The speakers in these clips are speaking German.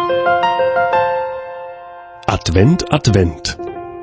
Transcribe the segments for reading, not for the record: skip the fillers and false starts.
Advent, Advent.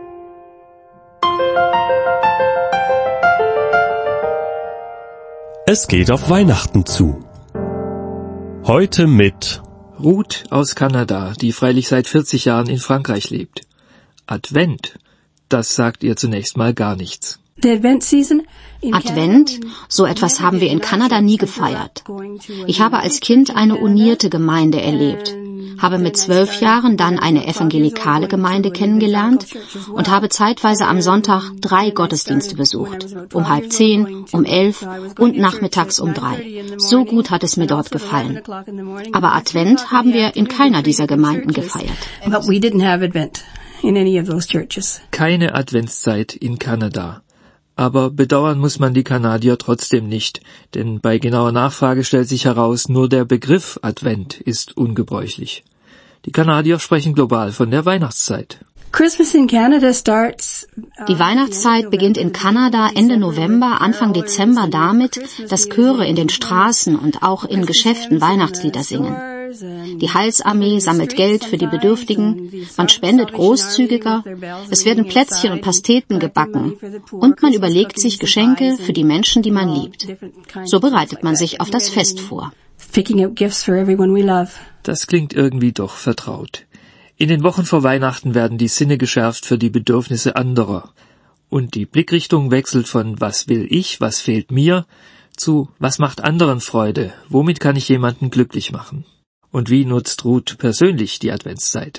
Es geht auf Weihnachten zu. Heute mit Ruth aus Kanada, die freilich seit 40 Jahren in Frankreich lebt. Advent, das sagt ihr zunächst mal gar nichts. Advent, so etwas haben wir in Kanada nie gefeiert. Ich habe als Kind eine unierte Gemeinde erlebt, habe mit 12 Jahren dann eine evangelikale Gemeinde kennengelernt und habe zeitweise am Sonntag 3 Gottesdienste besucht, um 9:30, um 11 und nachmittags um 3. So gut hat es mir dort gefallen. Aber Advent haben wir in keiner dieser Gemeinden gefeiert. Keine Adventszeit in Kanada. Aber bedauern muss man die Kanadier trotzdem nicht, denn bei genauer Nachfrage stellt sich heraus, nur der Begriff Advent ist ungebräuchlich. Die Kanadier sprechen global von der Weihnachtszeit. Die Weihnachtszeit beginnt in Kanada Ende November, Anfang Dezember damit, dass Chöre in den Straßen und auch in Geschäften Weihnachtslieder singen. Die Heilsarmee sammelt Geld für die Bedürftigen, man spendet großzügiger, es werden Plätzchen und Pasteten gebacken und man überlegt sich Geschenke für die Menschen, die man liebt. So bereitet man sich auf das Fest vor. Das klingt irgendwie doch vertraut. In den Wochen vor Weihnachten werden die Sinne geschärft für die Bedürfnisse anderer. Und die Blickrichtung wechselt von was will ich, was fehlt mir, zu was macht anderen Freude, womit kann ich jemanden glücklich machen. Und wie nutzt Ruth persönlich die Adventszeit?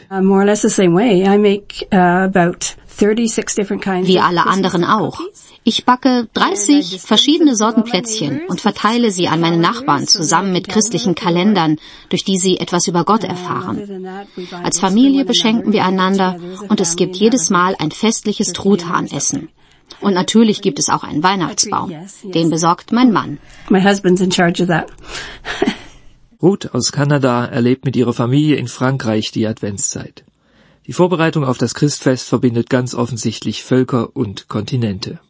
Wie alle anderen auch. Ich backe 30 verschiedene Sorten Plätzchen und verteile sie an meine Nachbarn zusammen mit christlichen Kalendern, durch die sie etwas über Gott erfahren. Als Familie beschenken wir einander und es gibt jedes Mal ein festliches Truthahnessen. Und natürlich gibt es auch einen Weihnachtsbaum. Den besorgt mein Mann. Ruth aus Kanada erlebt mit ihrer Familie in Frankreich die Adventszeit. Die Vorbereitung auf das Christfest verbindet ganz offensichtlich Völker und Kontinente.